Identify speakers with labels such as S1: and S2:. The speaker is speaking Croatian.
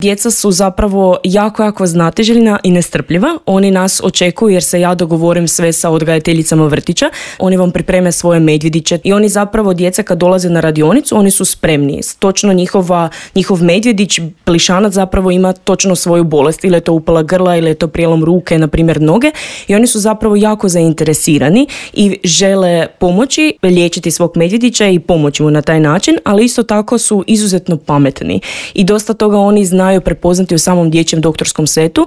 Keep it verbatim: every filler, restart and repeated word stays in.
S1: Djeca su zapravo jako, jako znatiželjna i nestrpljiva. Oni nas očekuju jer se ja dogovorim sve sa odgajateljicama vrtića. Oni vam pripreme svoje medvjediće i oni zapravo, djeca kad dolaze na radionicu, oni su spremni. Točno njihova, njihov medvjedić, plišanac zapravo ima točno svoju bolest. Ili je to upala grla, ili je to prijelom ruke, na primjer noge. I oni su zapravo jako zainteresirani i žele pomoći, liječiti svog medvjedića i pomoći mu na taj način, ali isto tako su izuzetno pametni. I dosta toga oni znaju prepoznati u samom dječjem doktorskom setu